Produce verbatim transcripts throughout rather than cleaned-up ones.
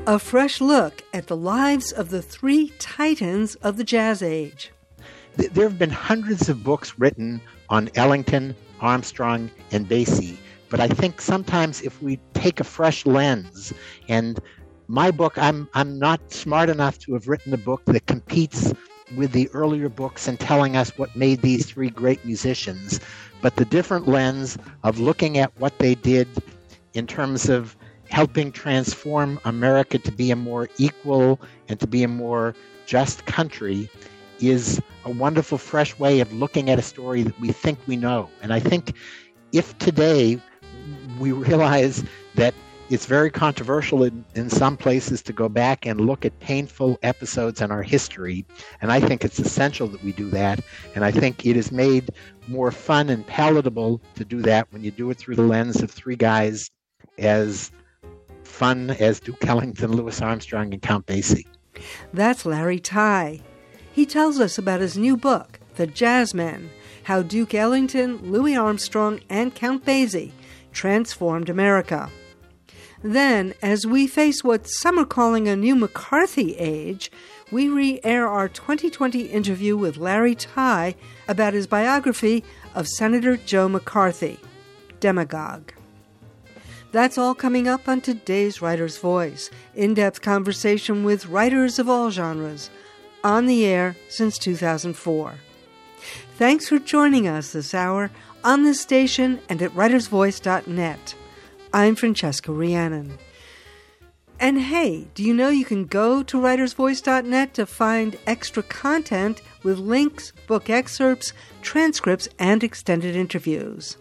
A fresh look at the lives of the three titans of the jazz age. There have been hundreds of books written on Ellington, Armstrong, and Basie, but I think sometimes if we take a fresh lens, and my book, I'm I'm not smart enough to have written a book that competes with the earlier books and telling us what made these three great musicians, but the different lens of looking at what they did in terms of helping transform America to be a more equal and to be a more just country is a wonderful, fresh way of looking at a story that we think we know. And I think if today we realize that it's very controversial in, in some places to go back and look at painful episodes in our history, and I think it's essential that we do that. And I think it is made more fun and palatable to do that when you do it through the lens of three guys as fun as Duke Ellington, Louis Armstrong, and Count Basie. That's Larry Tye. He tells us about his new book, The Jazzmen, How Duke Ellington, Louis Armstrong, and Count Basie Transformed America. Then, as we face what some are calling a new McCarthy age, we re-air our twenty twenty interview with Larry Tye about his biography of Senator Joe McCarthy, Demagogue. That's all coming up on today's Writer's Voice, in-depth conversation with writers of all genres, on the air since two thousand four. Thanks for joining us this hour on this station and at writers voice dot net. I'm Francesca Rhiannon. And hey, do you know you can go to writers voice dot net to find extra content with links, book excerpts, transcripts, and extended interviews.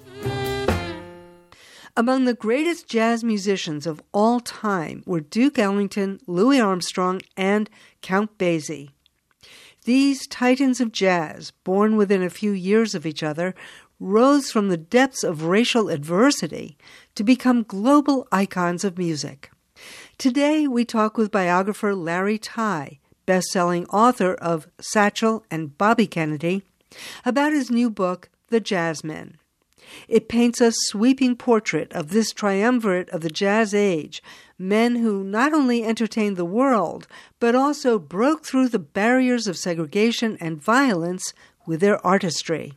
Among the greatest jazz musicians of all time were Duke Ellington, Louis Armstrong, and Count Basie. These titans of jazz, born within a few years of each other, rose from the depths of racial adversity to become global icons of music. Today, we talk with biographer Larry Tye, best-selling author of Satchel and Bobby Kennedy, about his new book, The Jazzmen. It paints a sweeping portrait of this triumvirate of the jazz age, men who not only entertained the world, but also broke through the barriers of segregation and violence with their artistry.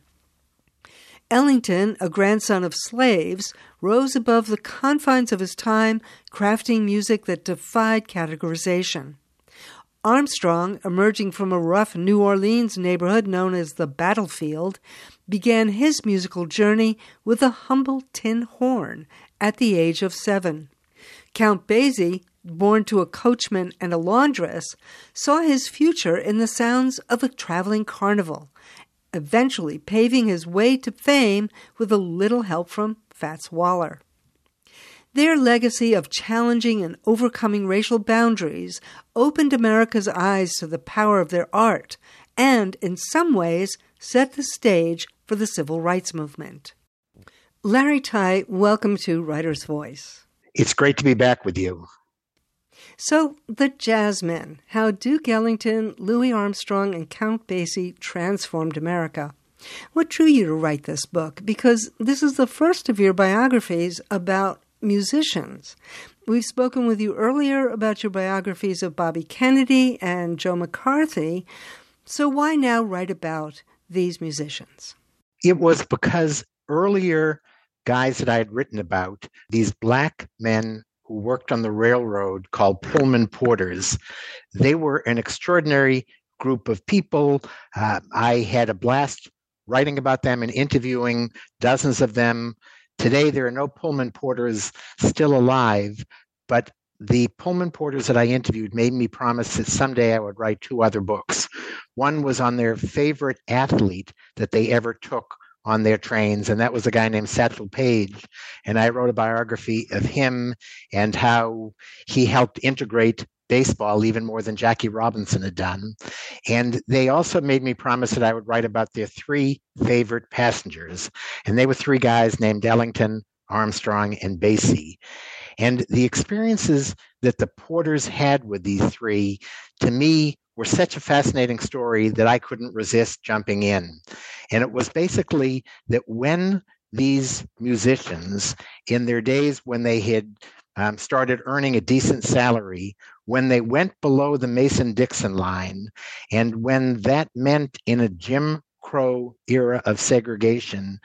Ellington, a grandson of slaves, rose above the confines of his time, crafting music that defied categorization. Armstrong, emerging from a rough New Orleans neighborhood known as the Battlefield, began his musical journey with a humble tin horn at the age of seven. Count Basie, born to a coachman and a laundress, saw his future in the sounds of a traveling carnival, eventually paving his way to fame with a little help from Fats Waller. Their legacy of challenging and overcoming racial boundaries opened America's eyes to the power of their art and, in some ways, set the stage for the civil rights movement. Larry Tye, welcome to Writer's Voice. It's great to be back with you. So, The Jazzmen, How Duke Ellington, Louis Armstrong, and Count Basie Transformed America. What drew you to write this book? Because this is the first of your biographies about musicians. We've spoken with you earlier about your biographies of Bobby Kennedy and Joe McCarthy. So why now write about these musicians? It was because earlier guys that I had written about, these black men who worked on the railroad called Pullman Porters, they were an extraordinary group of people. Uh, I had a blast writing about them and interviewing dozens of them. Today, there are no Pullman Porters still alive, but the Pullman Porters that I interviewed made me promise that someday I would write two other books. One was on their favorite athlete that they ever took on their trains, and that was a guy named Satchel Paige. And I wrote a biography of him and how he helped integrate baseball even more than Jackie Robinson had done. And they also made me promise that I would write about their three favorite passengers. And they were three guys named Ellington, Armstrong, and Basie. And the experiences that the Porters had with these three, to me, were such a fascinating story that I couldn't resist jumping in. And it was basically that when these musicians, in their days when they had um, started earning a decent salary, when they went below the Mason-Dixon line, and when that meant in a Jim Crow era of segregation,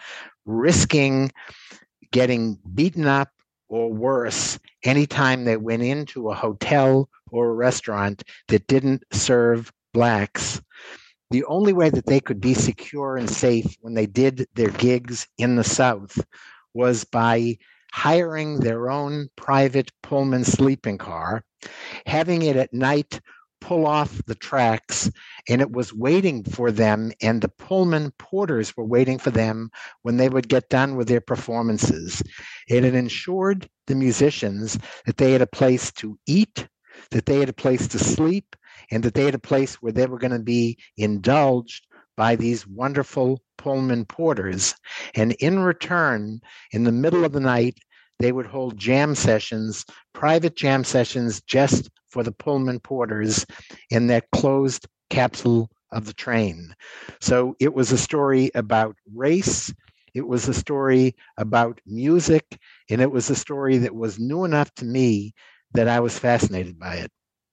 risking getting beaten up or worse anytime they went into a hotel or a restaurant that didn't serve blacks, the only way that they could be secure and safe when they did their gigs in the South was by hiring their own private Pullman sleeping car, having it at night pull off the tracks, and it was waiting for them, and the Pullman porters were waiting for them when they would get done with their performances. It had ensured the musicians that they had a place to eat, that they had a place to sleep, and that they had a place where they were going to be indulged by these wonderful Pullman porters. And in return, in the middle of the night, they would hold jam sessions, private jam sessions just for the Pullman porters in that closed capsule of the train. So it was a story about race, it was a story about music, and it was a story that was new enough to me that I was fascinated by it.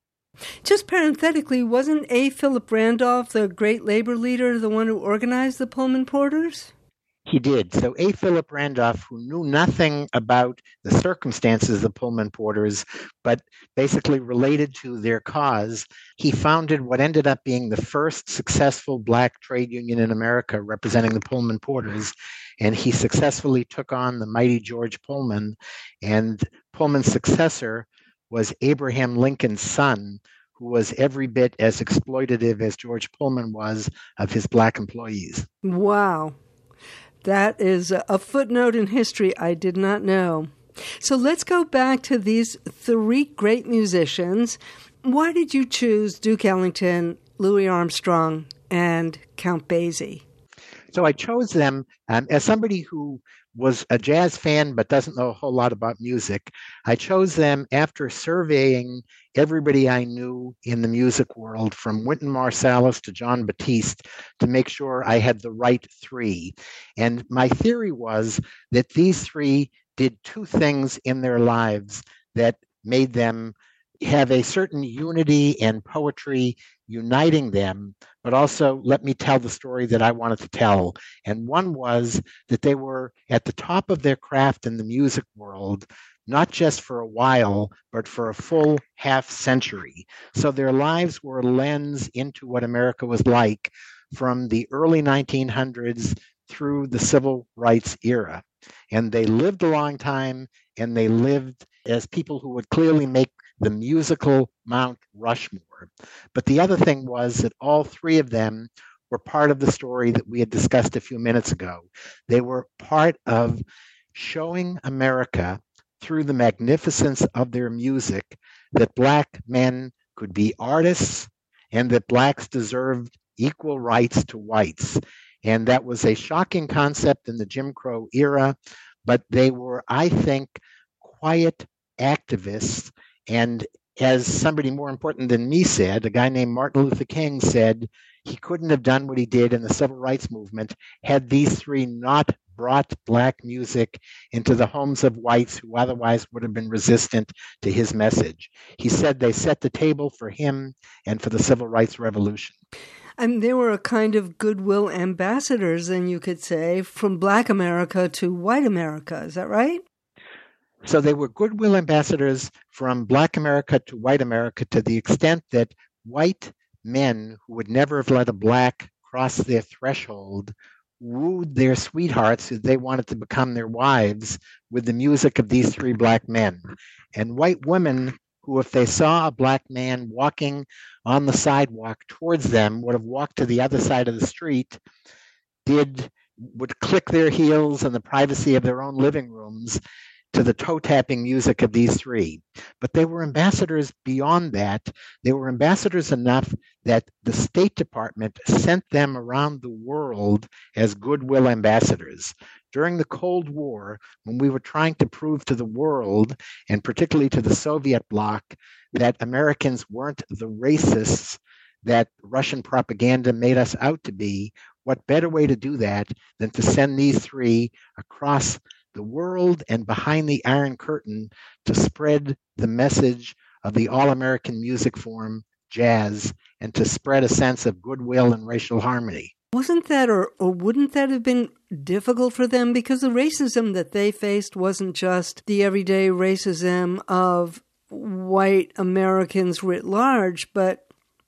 Just parenthetically, wasn't A. Philip Randolph, the great labor leader, the one who organized the Pullman porters? He did. So A. Philip Randolph, who knew nothing about the circumstances of the Pullman porters, but basically related to their cause, he founded what ended up being the first successful black trade union in America representing the Pullman porters. And he successfully took on the mighty George Pullman. And Pullman's successor was Abraham Lincoln's son, who was every bit as exploitative as George Pullman was of his black employees. Wow. That is a footnote in history I did not know. So let's go back to these three great musicians. Why did you choose Duke Ellington, Louis Armstrong, and Count Basie? So I chose them um, as somebody who was a jazz fan but doesn't know a whole lot about music. I chose them after surveying everybody I knew in the music world, from Wynton Marsalis to Jon Batiste, to make sure I had the right three. And my theory was that these three did two things in their lives that made them have a certain unity and poetry uniting them, but also let me tell the story that I wanted to tell. And one was that they were at the top of their craft in the music world, not just for a while, but for a full half century. So their lives were a lens into what America was like from the early nineteen hundreds through the civil rights era. And they lived a long time, and they lived as people who would clearly make the musical Mount Rushmore. But the other thing was that all three of them were part of the story that we had discussed a few minutes ago. They were part of showing America through the magnificence of their music that black men could be artists and that blacks deserved equal rights to whites. And that was a shocking concept in the Jim Crow era, but they were, I think, quiet activists. And as somebody more important than me said, a guy named Martin Luther King said, he couldn't have done what he did in the civil rights movement had these three not brought black music into the homes of whites who otherwise would have been resistant to his message. He said they set the table for him and for the civil rights revolution. And they were a kind of goodwill ambassadors, then you could say, from black America to white America. Is that right? So they were goodwill ambassadors from black America to white America, to the extent that white men who would never have let a black cross their threshold wooed their sweethearts who they wanted to become their wives with the music of these three black men. And white women who, if they saw a black man walking on the sidewalk towards them, would have walked to the other side of the street, did would click their heels in the privacy of their own living rooms to the toe-tapping music of these three. But they were ambassadors beyond that. They were ambassadors enough that the State Department sent them around the world as goodwill ambassadors. During the Cold War, when we were trying to prove to the world, and particularly to the Soviet bloc, that Americans weren't the racists that Russian propaganda made us out to be, what better way to do that than to send these three across the world and behind the Iron Curtain to spread the message of the all-American music form, jazz, and to spread a sense of goodwill and racial harmony. Wasn't that, or, or wouldn't that have been difficult for them? Because the racism that they faced wasn't just the everyday racism of white Americans writ large, but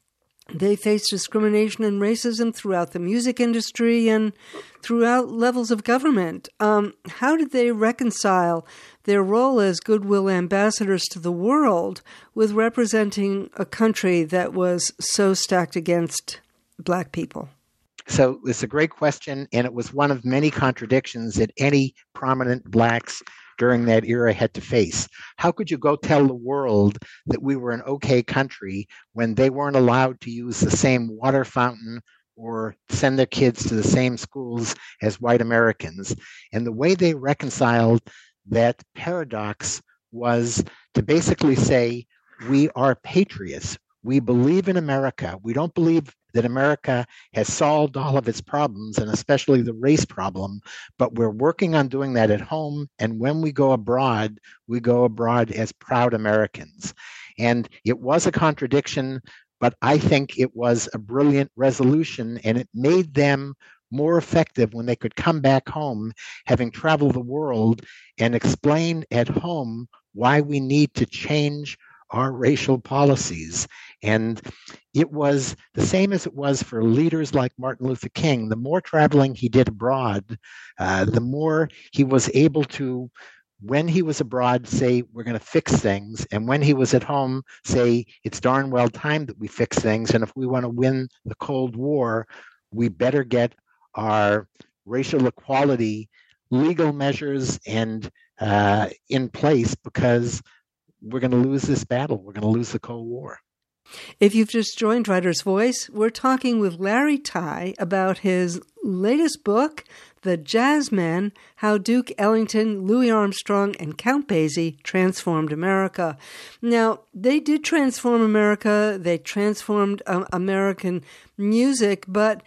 they faced discrimination and racism throughout the music industry and throughout levels of government. Um, how did they reconcile their role as goodwill ambassadors to the world with representing a country that was so stacked against Black people? So it's a great question, and it was one of many contradictions that any prominent Blacks during that era had to face. How could you go tell the world that we were an okay country when they weren't allowed to use the same water fountain or send their kids to the same schools as white Americans? And the way they reconciled that paradox was to basically say, we are patriots. We believe in America. We don't believe that America has solved all of its problems, and especially the race problem, but we're working on doing that at home. And when we go abroad, we go abroad as proud Americans. And it was a contradiction, but I think it was a brilliant resolution, and it made them more effective when they could come back home, having traveled the world, and explain at home why we need to change our racial policies. And it was the same as it was for leaders like Martin Luther King. The more traveling he did abroad, uh, the more he was able to, when he was abroad, say, we're going to fix things. And when he was at home, say, it's darn well time that we fix things. And if we want to win the Cold War, we better get our racial equality legal measures and uh, in place, because we're going to lose this battle. We're going to lose the Cold War. If you've just joined Writer's Voice, we're talking with Larry Tye about his latest book, The Jazzmen, How Duke Ellington, Louis Armstrong, and Count Basie Transformed America. Now, they did transform America. They transformed um, American music, but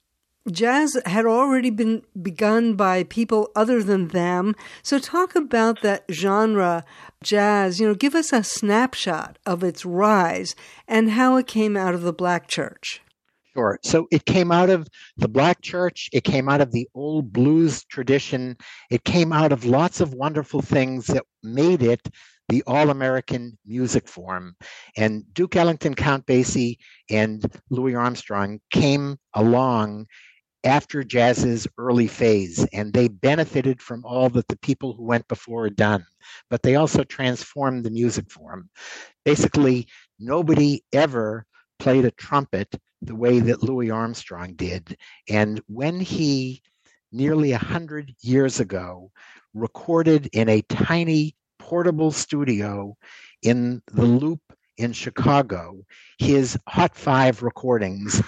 jazz had already been begun by people other than them. So talk about that genre, jazz. You know, give us a snapshot of its rise and how it came out of the Black church. Sure. So it came out of the Black church. It came out of the old blues tradition. It came out of lots of wonderful things that made it the all-American music form. And Duke Ellington, Count Basie, and Louis Armstrong came along after jazz's early phase, and they benefited from all that the people who went before had done, but they also transformed the music form. Basically, nobody ever played a trumpet the way that Louis Armstrong did. And when he, nearly a hundred years ago, recorded in a tiny portable studio in the Loop in Chicago, his Hot Five recordings,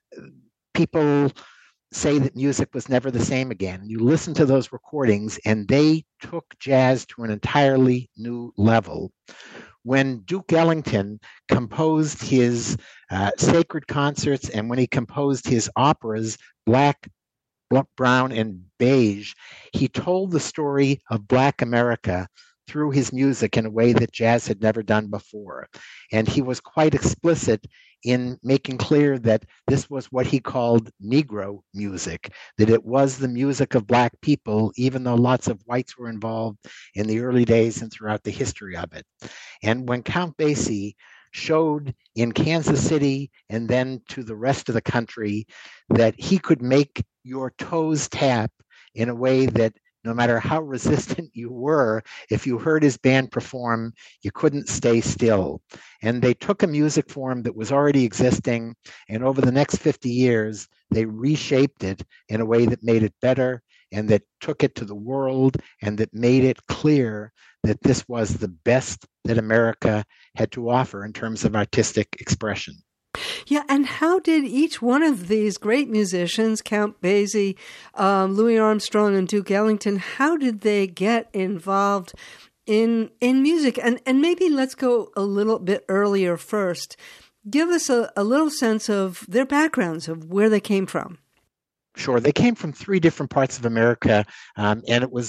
people say that music was never the same again. You listen to those recordings, and they took jazz to an entirely new level. When Duke Ellington composed his uh, sacred concerts, and when he composed his operas, Black, Black, Brown, and Beige, he told the story of Black America through his music in a way that jazz had never done before. And he was quite explicit in making clear that this was what he called Negro music, that it was the music of Black people, even though lots of whites were involved in the early days and throughout the history of it. And when Count Basie showed in Kansas City and then to the rest of the country that he could make your toes tap in a way that no matter how resistant you were, if you heard his band perform, you couldn't stay still. And they took a music form that was already existing, and over the next fifty years, they reshaped it in a way that made it better and that took it to the world and that made it clear that this was the best that America had to offer in terms of artistic expression. Yeah, and how did each one of these great musicians, Count Basie, um, Louis Armstrong, and Duke Ellington, how did they get involved in in music? And and maybe let's go a little bit earlier first. Give us a, a little sense of their backgrounds, of where they came from. Sure. They came from three different parts of America, um, and it was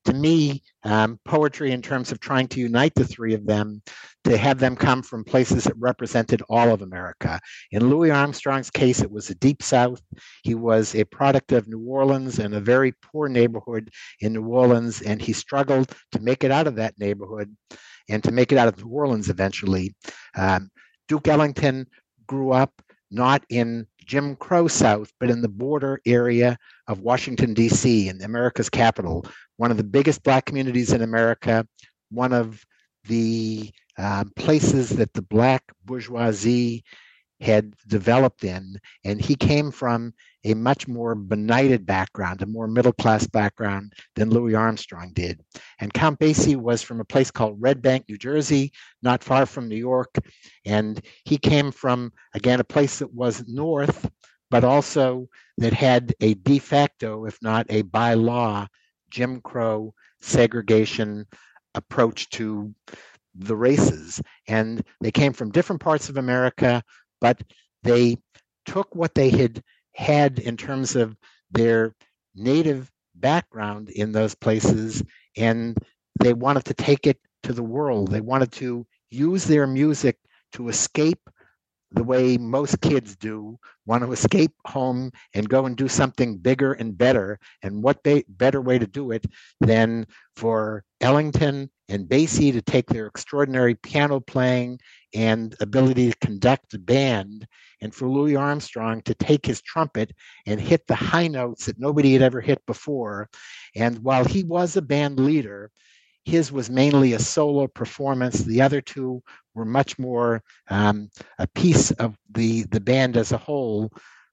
to me, um, poetry in terms of trying to unite the three of them, to have them come from places that represented all of America. In Louis Armstrong's case, it was the Deep South. He was a product of New Orleans and a very poor neighborhood in New Orleans, and he struggled to make it out of that neighborhood and to make it out of New Orleans eventually. Um, Duke Ellington grew up not in Jim Crow South, but in the border area of Washington, D C, in America's capital, one of the biggest Black communities in America, one of the uh, places that the Black bourgeoisie had developed in. And he came from a much more benighted background, a more middle-class background than Louis Armstrong did. And Count Basie was from a place called Red Bank, New Jersey, not far from New York. And he came from, again, a place that was north, but also that had a de facto, if not a by law, Jim Crow segregation approach to the races. And they came from different parts of America, but they took what they had had in terms of their native background in those places, and they wanted to take it to the world. They wanted to use their music to escape the way most kids do, want to escape home and go and do something bigger and better. And what they, better way to do it than for Ellington and Basie to take their extraordinary piano playing and ability to conduct a band, and for Louis Armstrong to take his trumpet and hit the high notes that nobody had ever hit before. And while he was a band leader, his was mainly a solo performance. The other two were much more um, a piece of the, the band as a whole,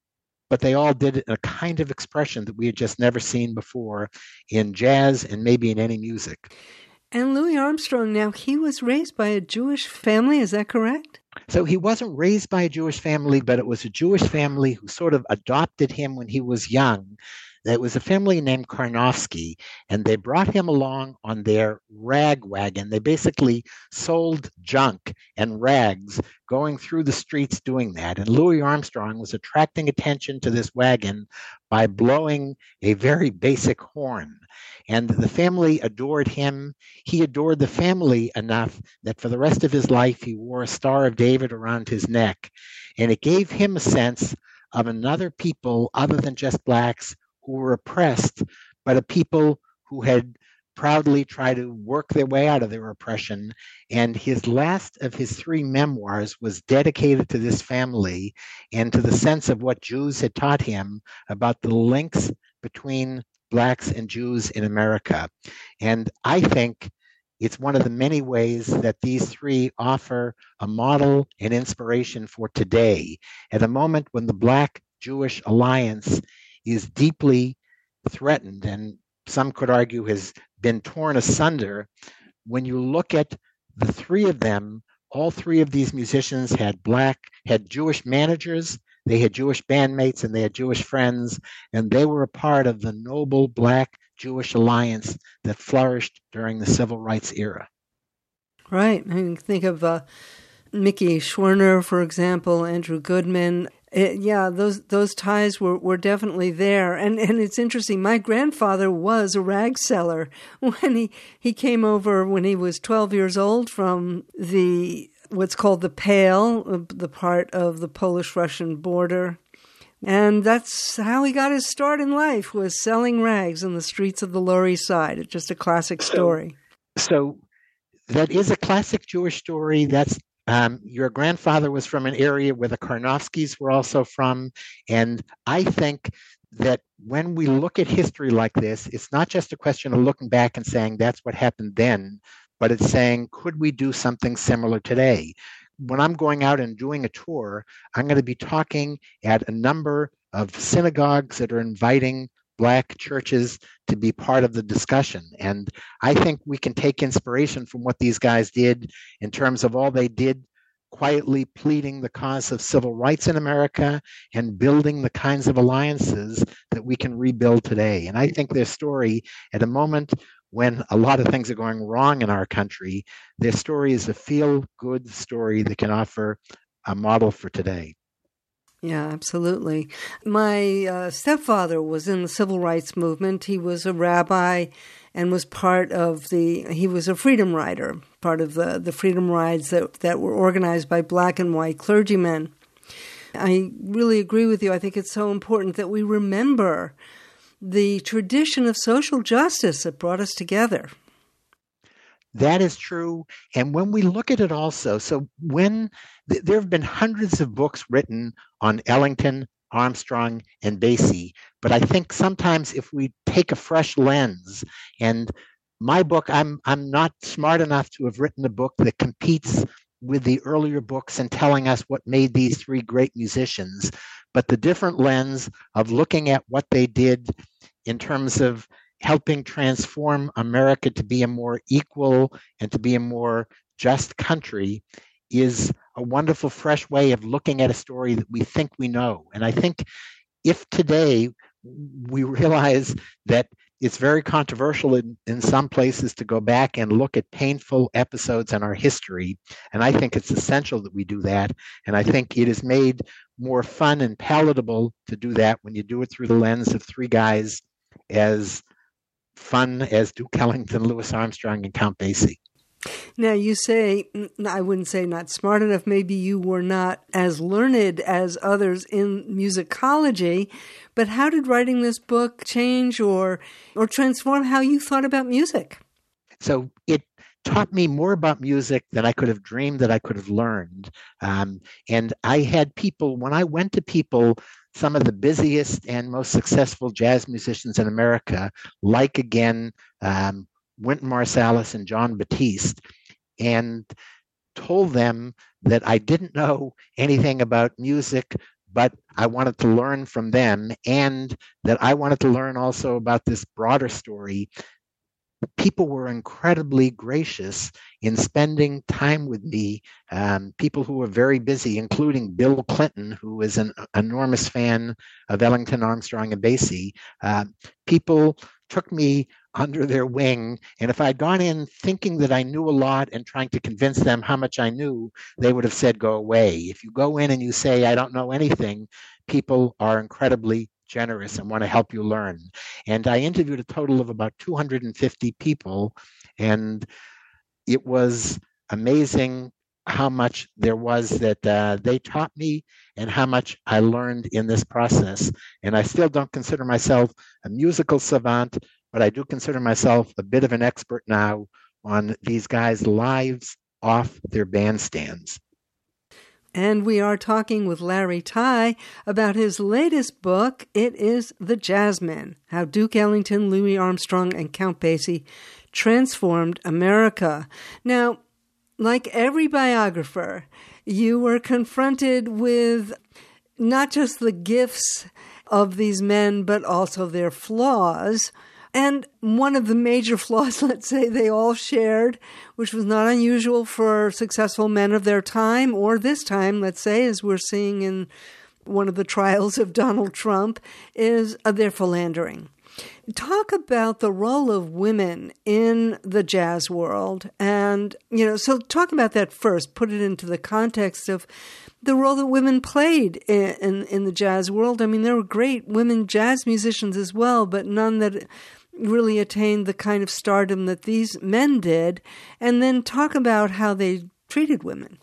but they all did a kind of expression that we had just never seen before in jazz and maybe in any music. And Louis Armstrong, now, he was raised by a Jewish family, is that correct? So he wasn't raised by a Jewish family, but it was a Jewish family who sort of adopted him when he was young. It was a family named Karnofsky, and they brought him along on their rag wagon. They basically sold junk and rags going through the streets doing that. And Louis Armstrong was attracting attention to this wagon by blowing a very basic horn. And the family adored him. He adored the family enough that for the rest of his life, he wore a Star of David around his neck. And it gave him a sense of another people other than just blacks who were oppressed, but a people who had proudly tried to work their way out of their oppression. And his last of his three memoirs was dedicated to this family and to the sense of what Jews had taught him about the links between blacks and Jews in America. And I think it's one of the many ways that these three offer a model and inspiration for today. At a moment when the Black-Jewish alliance is deeply threatened, and some could argue has been torn asunder, when you look at the three of them, all three of these musicians had black, had Jewish managers, they had Jewish bandmates, and they had Jewish friends, and they were a part of the noble Black-Jewish alliance that flourished during the Civil Rights era. Right. I mean, think of uh, Mickey Schwerner, for example, Andrew Goodman. It, yeah, those those ties were, were definitely there. And and it's interesting, my grandfather was a rag seller when he, he came over when he was twelve years old from the what's called the Pale, the part of the Polish-Russian border. And that's how he got his start in life, was selling rags in the streets of the Lower East Side. It's just a classic story. So, so that is a classic Jewish story. That's Um, your grandfather was from an area where the Karnofskys were also from. And I think that when we look at history like this, it's not just a question of looking back and saying that's what happened then, but it's saying, could we do something similar today? When I'm going out and doing a tour, I'm going to be talking at a number of synagogues that are inviting Black churches to be part of the discussion. And I think we can take inspiration from what these guys did in terms of all they did, quietly pleading the cause of civil rights in America and building the kinds of alliances that we can rebuild today. And I think their story, at a moment when a lot of things are going wrong in our country, their story is a feel-good story that can offer a model for today. Yeah, absolutely. My uh, stepfather was in the civil rights movement. He was a rabbi and was part of the, he was a freedom rider, part of the, the freedom rides that, that were organized by black and white clergymen. I really agree with you. I think it's so important that we remember the tradition of social justice that brought us together. That is true. And when we look at it also, so when th- there have been hundreds of books written on Ellington, Armstrong, and Basie, but I think sometimes if we take a fresh lens, and my book, I'm I'm not smart enough to have written a book that competes with the earlier books and telling us what made these three great musicians, but the different lens of looking at what they did in terms of helping transform America to be a more equal and to be a more just country is a wonderful, fresh way of looking at a story that we think we know. And I think if today we realize that it's very controversial in, in some places to go back and look at painful episodes in our history, and I think it's essential that we do that. And I think it is made more fun and palatable to do that when you do it through the lens of three guys as fun as Duke Ellington, Louis Armstrong, and Count Basie. Now, you say, I wouldn't say not smart enough, maybe you were not as learned as others in musicology, but how did writing this book change or or transform how you thought about music? So it taught me more about music than I could have dreamed that I could have learned. Um, and I had people, when I went to people, some of the busiest and most successful jazz musicians in America, like again, um, Wynton Marsalis and Jon Batiste, and told them that I didn't know anything about music, but I wanted to learn from them, and that I wanted to learn also about this broader story. People were incredibly gracious in spending time with me, um, people who were very busy, including Bill Clinton, who is an enormous fan of Ellington, Armstrong, and Basie. Uh, people took me under their wing, and if I'd gone in thinking that I knew a lot and trying to convince them how much I knew, they would have said, go away. If you go in and you say, I don't know anything, people are incredibly generous and want to help you learn. And I interviewed a total of about two hundred fifty people, and it was amazing how much there was that uh, they taught me and how much I learned in this process. And I still don't consider myself a musical savant, but I do consider myself a bit of an expert now on these guys' lives off their bandstands. And we are talking with Larry Tye about his latest book. It is The Jazzmen, How Duke Ellington, Louis Armstrong, and Count Basie Transformed America. Now, like every biographer, you were confronted with not just the gifts of these men, but also their flaws. And one of the major flaws, let's say, they all shared, which was not unusual for successful men of their time, or this time, let's say, as we're seeing in one of the trials of Donald Trump, is their philandering. Talk about the role of women in the jazz world. And, you know, so talk about that first, put it into the context of the role that women played in, in, in the jazz world. I mean, there were great women jazz musicians as well, but none that really attained the kind of stardom that these men did. And then talk about how they treated women.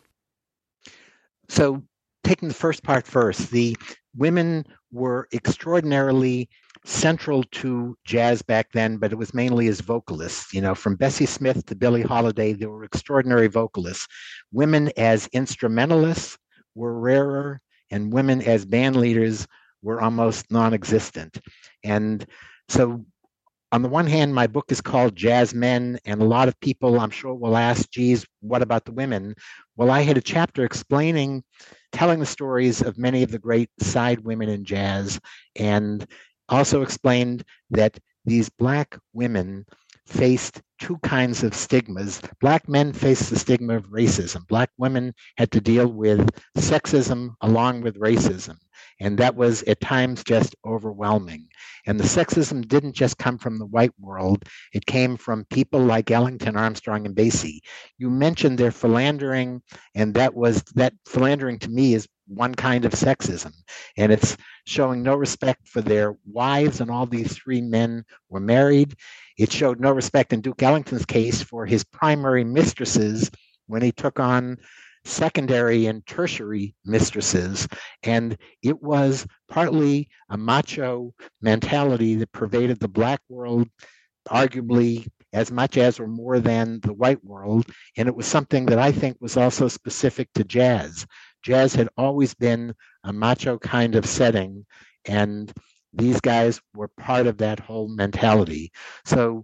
So taking the first part first, the women were extraordinarily central to jazz back then, but it was mainly as vocalists. You know, from Bessie Smith to Billie Holiday, they were extraordinary vocalists. Women as instrumentalists were rarer, and women as band leaders were almost non-existent. And so on the one hand, my book is called Jazz Men, and a lot of people, I'm sure, will ask, geez, what about the women? Well, I had a chapter explaining, telling the stories of many of the great side women in jazz, and also explained that these Black women faced two kinds of stigmas. Black men faced the stigma of racism. Black women had to deal with sexism along with racism. And that was at times just overwhelming. And the sexism didn't just come from the white world. It came from people like Ellington, Armstrong, and Basie. You mentioned their philandering, and that was that philandering to me is one kind of sexism. And it's showing no respect for their wives, and all these three men were married. It showed no respect in Duke Ellington's case for his primary mistresses when he took on secondary and tertiary mistresses. And it was partly a macho mentality that pervaded the Black world, arguably as much as or more than the white world. And it was something that I think was also specific to jazz. Jazz had always been a macho kind of setting, and these guys were part of that whole mentality. So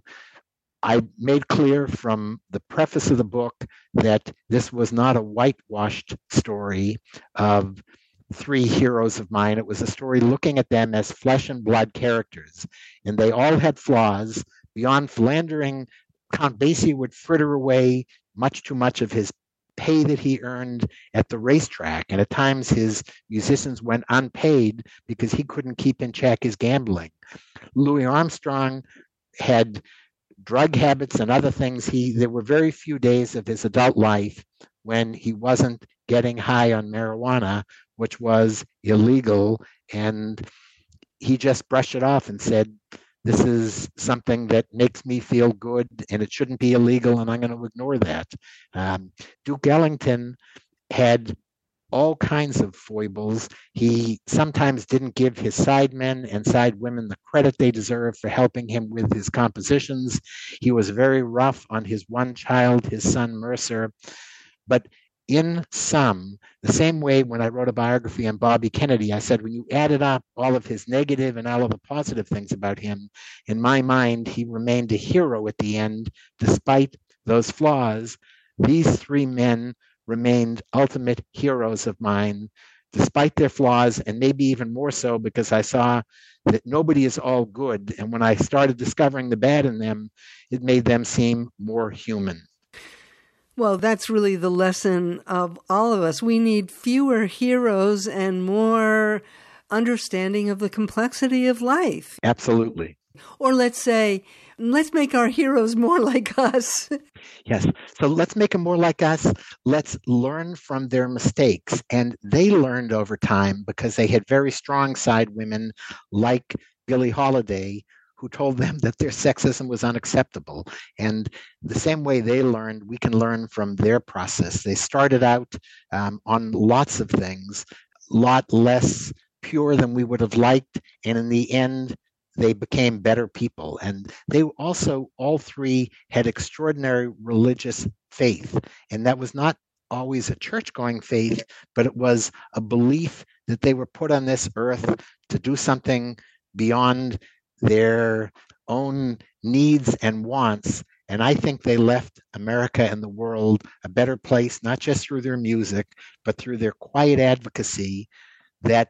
I made clear from the preface of the book that this was not a whitewashed story of three heroes of mine. It was a story looking at them as flesh and blood characters, and they all had flaws. Beyond philandering, Count Basie would fritter away much too much of his pay that he earned at the racetrack, and at times his musicians went unpaid because he couldn't keep in check his gambling. Louis Armstrong had drug habits and other things. He there were very few days of his adult life when he wasn't getting high on marijuana, which was illegal, and he just brushed it off and said, this is something that makes me feel good, and it shouldn't be illegal, and I'm going to ignore that. Um, Duke Ellington had all kinds of foibles. He sometimes didn't give his sidemen and sidewomen the credit they deserved for helping him with his compositions. He was very rough on his one child, his son Mercer. But in sum, the same way when I wrote a biography on Bobby Kennedy, I said when you added up all of his negative and all of the positive things about him, in my mind, he remained a hero at the end, despite those flaws. These three men remained ultimate heroes of mine, despite their flaws, and maybe even more so because I saw that nobody is all good. And when I started discovering the bad in them, it made them seem more human. Well, that's really the lesson of all of us. We need fewer heroes and more understanding of the complexity of life. Absolutely. Or let's say, let's make our heroes more like us. Yes. So let's make them more like us. Let's learn from their mistakes. And they learned over time because they had very strong side women like Billie Holiday, who told them that their sexism was unacceptable. And the same way they learned, we can learn from their process. They started out um, on lots of things, a lot less pure than we would have liked. And in the end, they became better people. And they also, all three, had extraordinary religious faith. And that was not always a church-going faith, but it was a belief that they were put on this earth to do something beyond their own needs and wants. And I think they left America and the world a better place, not just through their music, but through their quiet advocacy that,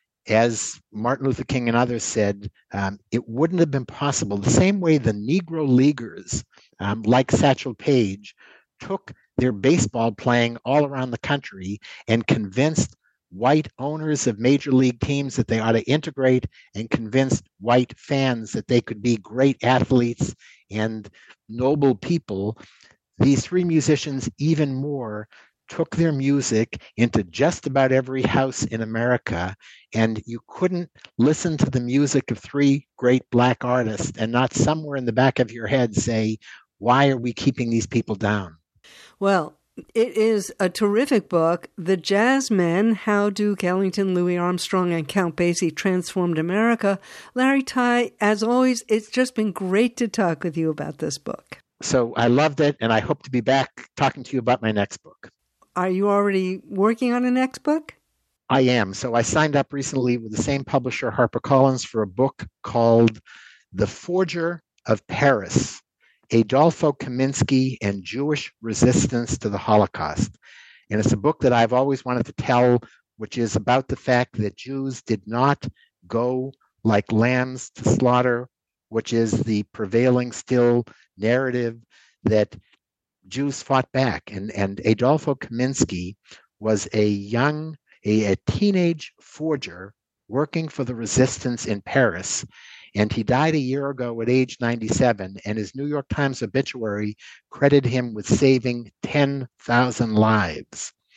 as Martin Luther King and others said, um, it wouldn't have been possible. The same way the Negro Leaguers, um, like Satchel Paige, took their baseball playing all around the country and convinced white owners of major league teams that they ought to integrate, and convinced white fans that they could be great athletes and noble people. These three musicians, even more, took their music into just about every house in America, and you couldn't listen to the music of three great Black artists and not somewhere in the back of your head say, why are we keeping these people down? Well, it is a terrific book, The Jazz Men, How Duke Ellington, Louis Armstrong, and Count Basie Transformed America. Larry Tye, as always, it's just been great to talk with you about this book. So I loved it, and I hope to be back talking to you about my next book. Are you already working on a next book? I am. So I signed up recently with the same publisher, HarperCollins, for a book called The Forger of Paris, Adolfo Kaminsky and Jewish Resistance to the Holocaust. And it's a book that I've always wanted to tell, which is about the fact that Jews did not go like lambs to slaughter, which is the prevailing still narrative, that Jews fought back. And, and Adolfo Kaminsky was a young, a, a teenage forger working for the resistance in Paris. And he died a year ago at age ninety-seven, and his New York Times obituary credited him with saving ten thousand lives.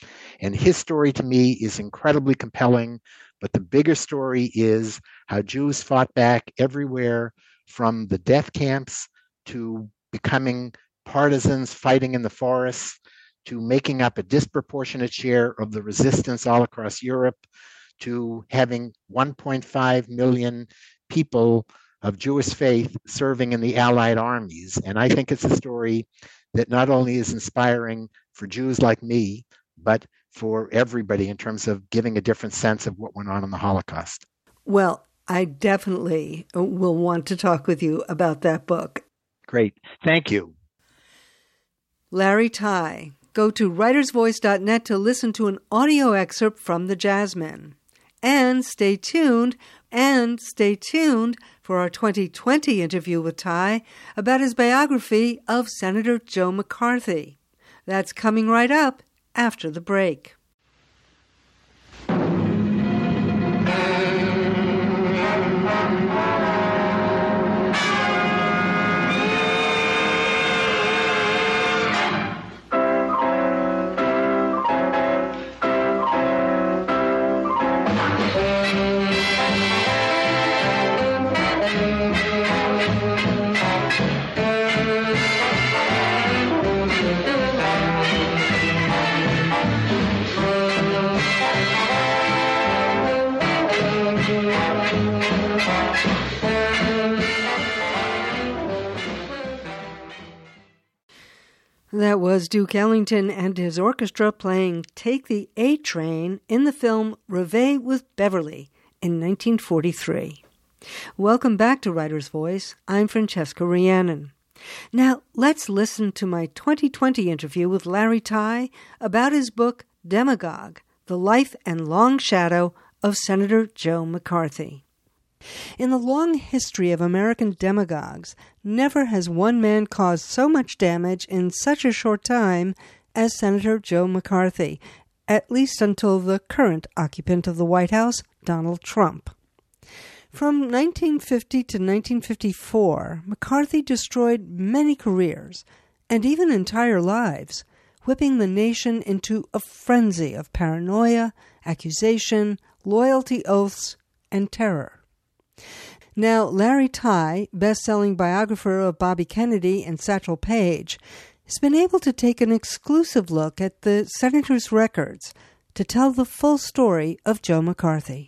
And his story to me is incredibly compelling. But the bigger story is how Jews fought back everywhere from the death camps to becoming partisans fighting in the forests to making up a disproportionate share of the resistance all across Europe to having one point five million people of Jewish faith serving in the Allied armies. And I think it's a story that not only is inspiring for Jews like me, but for everybody in terms of giving a different sense of what went on in the Holocaust. Well, I definitely will want to talk with you about that book. Great. Thank you. Larry Tye. Go to writers voice dot net to listen to an audio excerpt from The Jazzmen. And stay tuned, and stay tuned for our twenty twenty interview with Tye about his biography of Senator Joe McCarthy. That's coming right up after the break. That was Duke Ellington and his orchestra playing Take the A Train in the film Reveille with Beverly in nineteen forty-three. Welcome back to Writer's Voice. I'm Francesca Rhiannon. Now, let's listen to my twenty twenty interview with Larry Tye about his book Demagogue, The Life and Long Shadow of Senator Joe McCarthy. In the long history of American demagogues, never has one man caused so much damage in such a short time as Senator Joe McCarthy, at least until the current occupant of the White House, Donald Trump. From nineteen fifty to nineteen fifty-four, McCarthy destroyed many careers and even entire lives, whipping the nation into a frenzy of paranoia, accusation, loyalty oaths, and terror. Now, Larry Tye, best-selling biographer of Bobby Kennedy and Satchel Paige, has been able to take an exclusive look at the senator's records to tell the full story of Joe McCarthy.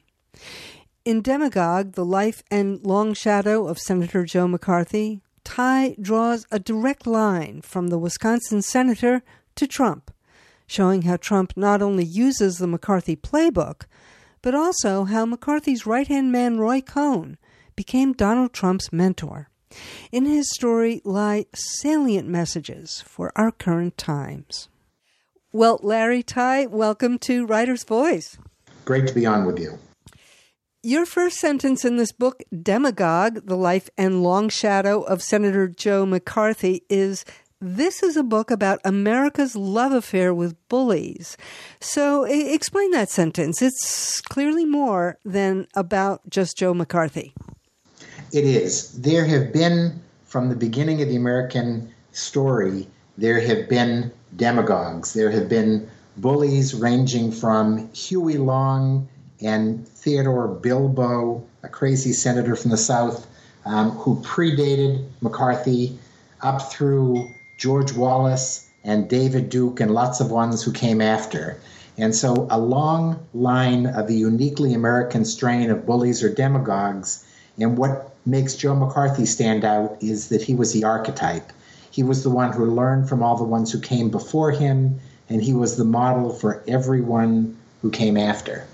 In Demagogue, The Life and Long Shadow of Senator Joe McCarthy, Tye draws a direct line from the Wisconsin senator to Trump, showing how Trump not only uses the McCarthy playbook, but also how McCarthy's right-hand man Roy Cohn became Donald Trump's mentor. In his story lie salient messages for our current times. Well, Larry Tye, welcome to Writer's Voice. Great to be on with you. Your first sentence in this book, Demagogue, The Life and Long Shadow of Senator Joe McCarthy, is, this is a book about America's love affair with bullies. So I- explain that sentence. It's clearly more than about just Joe McCarthy. It is. There have been, from the beginning of the American story, there have been demagogues. There have been bullies ranging from Huey Long and Theodore Bilbo, a crazy senator from the South, um, who predated McCarthy, up through George Wallace and David Duke and lots of ones who came after. And so a long line of the uniquely American strain of bullies or demagogues. And what makes Joe McCarthy stand out is that he was the archetype. He was the one who learned from all the ones who came before him, and he was the model for everyone who came after.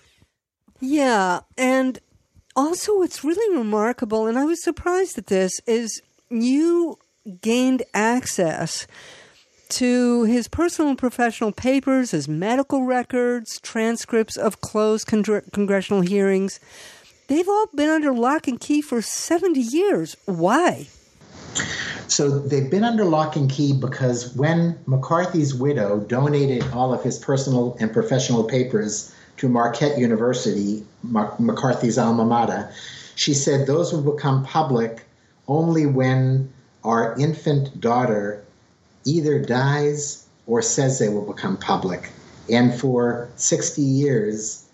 Yeah, and also what's really remarkable, and I was surprised at this, is you gained access to his personal and professional papers, his medical records, transcripts of closed con- congressional hearings. They've all been under lock and key for seventy years. Why? So they've been under lock and key because when McCarthy's widow donated all of his personal and professional papers to Marquette University, Mar- McCarthy's alma mater, she said those will become public only when our infant daughter either dies or says they will become public. And for sixty years,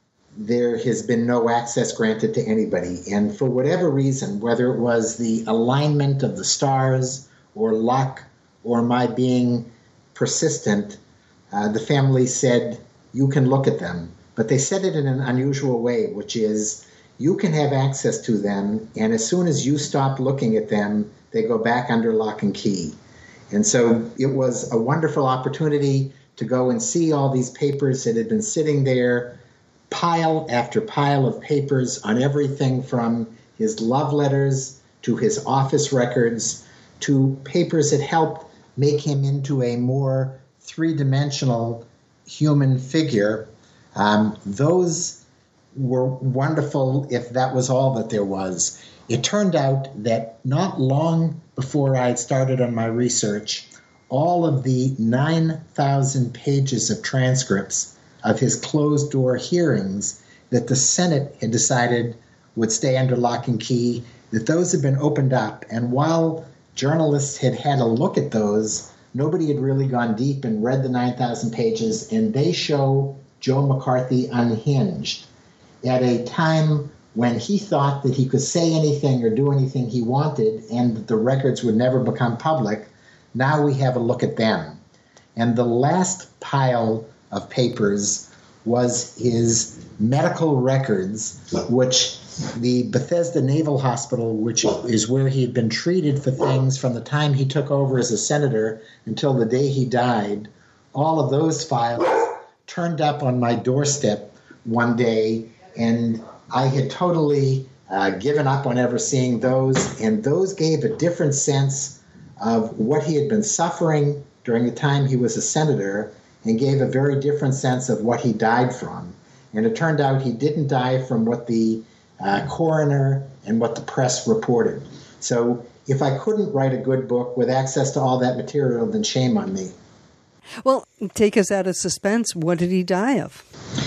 there has been no access granted to anybody. And for whatever reason, whether it was the alignment of the stars or luck or my being persistent, uh, the family said, you can look at them. But they said it in an unusual way, which is you can have access to them, and as soon as you stop looking at them, they go back under lock and key. And so it was a wonderful opportunity to go and see all these papers that had been sitting there, pile after pile of papers on everything from his love letters to his office records to papers that helped make him into a more three-dimensional human figure. Um, those were wonderful if that was all that there was. It turned out that not long before I had started on my research, all of the nine thousand pages of transcripts of his closed-door hearings that the Senate had decided would stay under lock and key, that those had been opened up. And while journalists had had a look at those, nobody had really gone deep and read the nine thousand pages, and they show Joe McCarthy unhinged at a time when he thought that he could say anything or do anything he wanted and that the records would never become public. Now we have a look at them. And the last pile of papers was his medical records, which the Bethesda Naval Hospital, which is where he had been treated for things from the time he took over as a senator until the day he died, all of those files turned up on my doorstep one day, and I had totally uh, given up on ever seeing those, and those gave a different sense of what he had been suffering during the time he was a senator and gave a very different sense of what he died from. And it turned out he didn't die from what the uh, coroner and what the press reported. So if I couldn't write a good book with access to all that material, then shame on me. Well, take us out of suspense. What did he die of?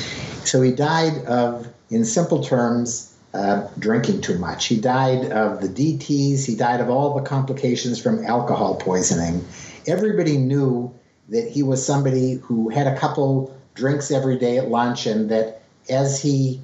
So he died of, in simple terms, uh, drinking too much. He died of the D Ts. He died of all the complications from alcohol poisoning. Everybody knew that he was somebody who had a couple drinks every day at lunch, and that as he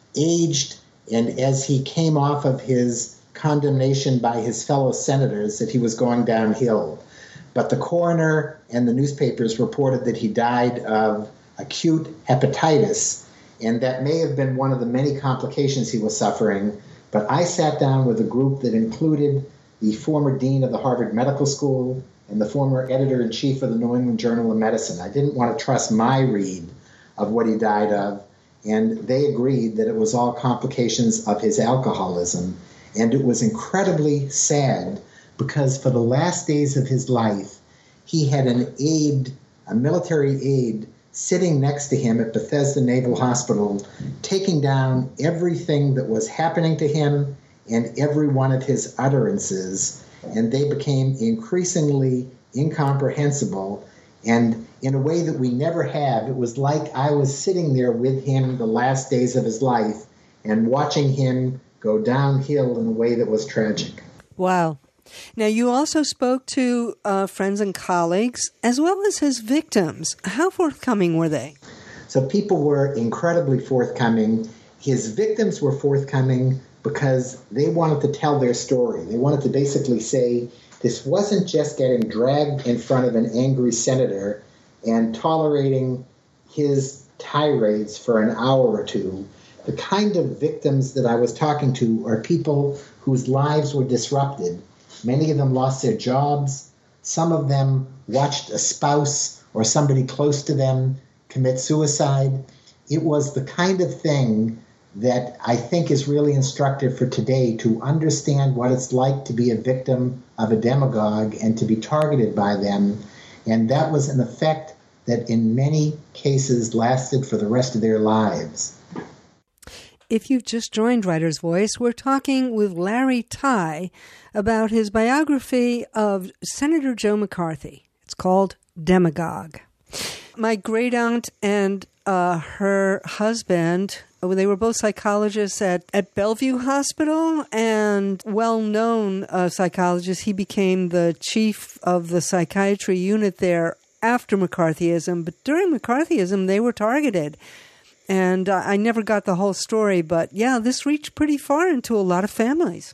aged and as he came off of his condemnation by his fellow senators, that he was going downhill. But the coroner and the newspapers reported that he died of acute hepatitis, and that may have been one of the many complications he was suffering. But I sat down with a group that included the former dean of the Harvard Medical School and the former editor-in-chief of the New England Journal of Medicine. I didn't want to trust my read of what he died of, and they agreed that it was all complications of his alcoholism. And it was incredibly sad because for the last days of his life, he had an aide, a military aide, sitting next to him at Bethesda Naval Hospital, taking down everything that was happening to him and every one of his utterances, and they became increasingly incomprehensible. And in a way that we never have, it was like I was sitting there with him the last days of his life and watching him go downhill in a way that was tragic. Wow. Now, you also spoke to uh, friends and colleagues, as well as his victims. How forthcoming were they? So people were incredibly forthcoming. His victims were forthcoming because they wanted to tell their story. They wanted to basically say, this wasn't just getting dragged in front of an angry senator and tolerating his tirades for an hour or two. The kind of victims that I was talking to are people whose lives were disrupted. Many of them lost their jobs. Some of them watched a spouse or somebody close to them commit suicide. It was the kind of thing that I think is really instructive for today, to understand what it's like to be a victim of a demagogue and to be targeted by them. And that was an effect that in many cases lasted for the rest of their lives. If you've just joined Writer's Voice, we're talking with Larry Tye about his biography of Senator Joe McCarthy. It's called Demagogue. My great-aunt and uh, her husband, they were both psychologists at, at Bellevue Hospital, and well-known uh, psychologists. He became the chief of the psychiatry unit there after McCarthyism, but during McCarthyism, they were targeted. And uh, I never got the whole story, but yeah, this reached pretty far into a lot of families.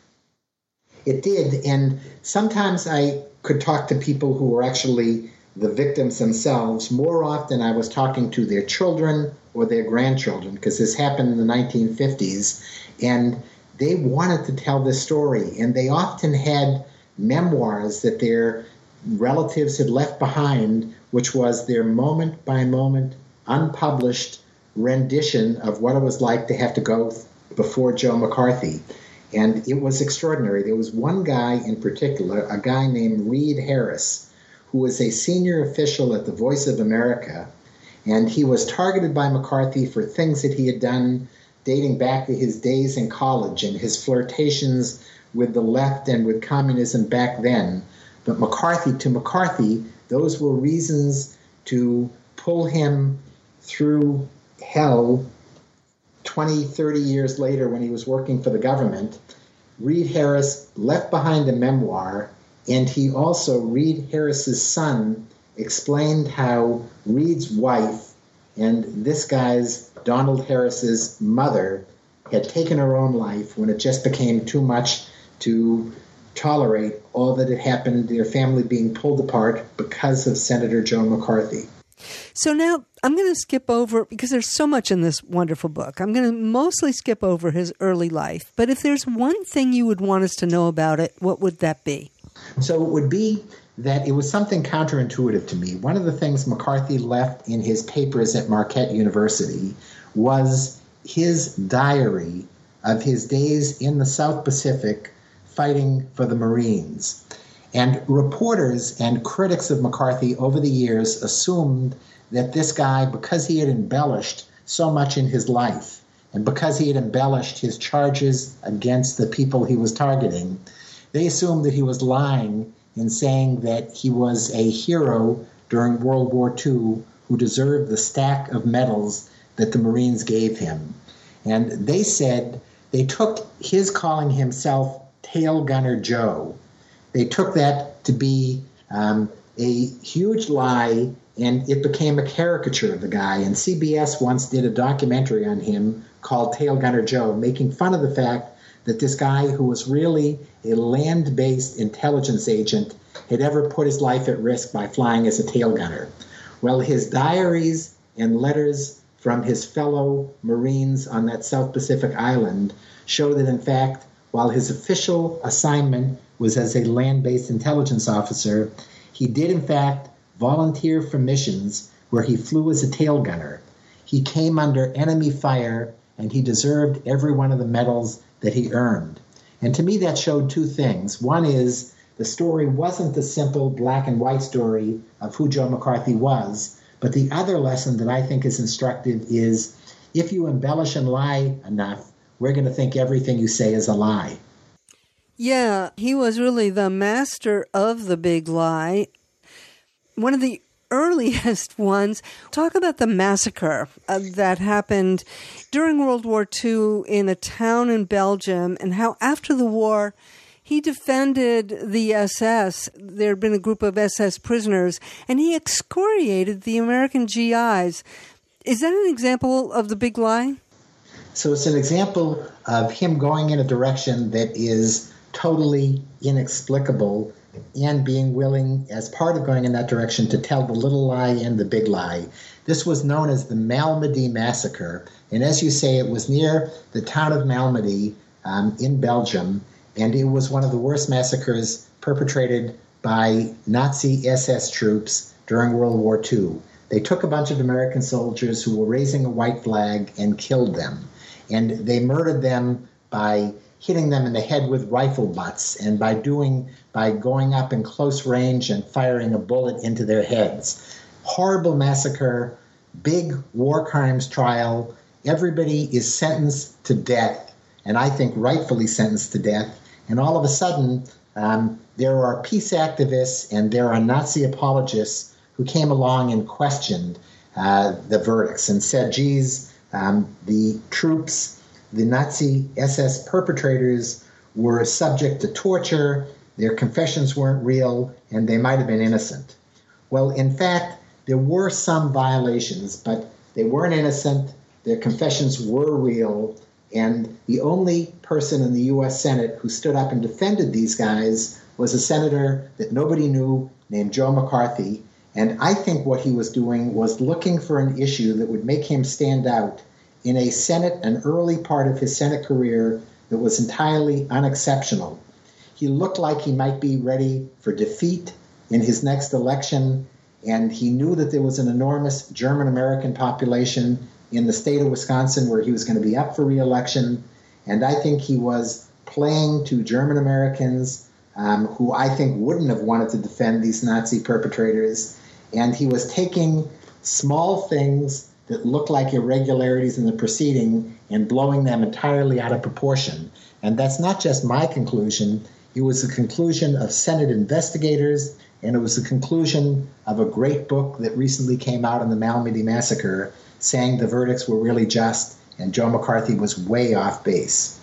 It did, and sometimes I could talk to people who were actually the victims themselves. More often I was talking to their children or their grandchildren, because this happened in the nineteen fifties, and they wanted to tell this story, and they often had memoirs that their relatives had left behind, which was their moment-by-moment, unpublished rendition of what it was like to have to go before Joe McCarthy. And it was extraordinary. There was one guy in particular, a guy named Reed Harris, who was a senior official at the Voice of America, and he was targeted by McCarthy for things that he had done dating back to his days in college and his flirtations with the left and with communism back then. But McCarthy, to McCarthy, those were reasons to pull him through hell twenty, thirty years later when he was working for the government. Reed Harris left behind a memoir, and he also, Reed Harris's son, explained how Reed's wife and this guy's, Donald Harris's mother, had taken her own life when it just became too much to tolerate all that had happened, their family being pulled apart because of Senator Joe McCarthy. So now I'm going to skip over, because there's so much in this wonderful book, I'm going to mostly skip over his early life. But if there's one thing you would want us to know about it, what would that be? So it would be that it was something counterintuitive to me. One of the things McCarthy left in his papers at Marquette University was his diary of his days in the South Pacific fighting for the Marines. And reporters and critics of McCarthy over the years assumed that this guy, because he had embellished so much in his life, and because he had embellished his charges against the people he was targeting, they assumed that he was lying in saying that he was a hero during World War Two who deserved the stack of medals that the Marines gave him. And they said, they took his calling himself Tail Gunner Joe, they took that to be um, a huge lie, and it became a caricature of the guy. And C B S once did a documentary on him called Tail Gunner Joe, making fun of the fact that this guy, who was really a land-based intelligence agent, had ever put his life at risk by flying as a tail gunner. Well, his diaries and letters from his fellow Marines on that South Pacific island show that, in fact, while his official assignment was as a land-based intelligence officer, he did, in fact, volunteer for missions where he flew as a tail gunner. He came under enemy fire, and he deserved every one of the medals that he earned. And to me, that showed two things. One is the story wasn't the simple black and white story of who Joe McCarthy was, but the other lesson that I think is instructive is if you embellish and lie enough, we're going to think everything you say is a lie. Yeah, he was really the master of the big lie. One of the earliest ones, talk about the massacre uh, that happened during World War Two in a town in Belgium, and how after the war he defended the S S. There had been a group of S S prisoners, and he excoriated the American G Is. Is that an example of the big lie? So it's an example of him going in a direction that is totally inexplicable, and being willing, as part of going in that direction, to tell the little lie and the big lie. This was known as the Malmedy Massacre, and as you say, it was near the town of Malmedy um, in Belgium, and it was one of the worst massacres perpetrated by Nazi S S troops during World War Two. They took a bunch of American soldiers who were raising a white flag and killed them, and they murdered them by hitting them in the head with rifle butts, and by doing by going up in close range and firing a bullet into their heads. Horrible massacre, big war crimes trial. Everybody is sentenced to death, and I think rightfully sentenced to death. And all of a sudden, um, there are peace activists and there are Nazi apologists who came along and questioned uh, the verdicts and said, geez, um, the troops, the Nazi S S perpetrators were subject to torture, their confessions weren't real, and they might have been innocent. Well, in fact, there were some violations, but they weren't innocent. Their confessions were real. And the only person in the U S Senate who stood up and defended these guys was a senator that nobody knew named Joe McCarthy. And I think what he was doing was looking for an issue that would make him stand out in a Senate, an early part of his Senate career that was entirely unexceptional. He looked like he might be ready for defeat in his next election, and he knew that there was an enormous German-American population in the state of Wisconsin where he was going to be up for re-election. And I think he was playing to German-Americans um, who I think wouldn't have wanted to defend these Nazi perpetrators. And he was taking small things that looked like irregularities in the proceeding and blowing them entirely out of proportion. And that's not just my conclusion. It was the conclusion of Senate investigators, and it was the conclusion of a great book that recently came out on the Malmedy Massacre, saying the verdicts were really just and Joe McCarthy was way off base.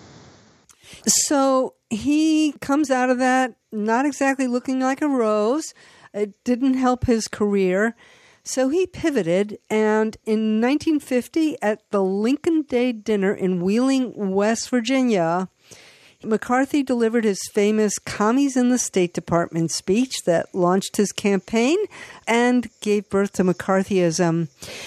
So he comes out of that not exactly looking like a rose. It didn't help his career. So he pivoted, and in nineteen fifty, at the Lincoln Day dinner in Wheeling, West Virginia, McCarthy delivered his famous Commies in the State Department speech that launched his campaign and gave birth to McCarthyism.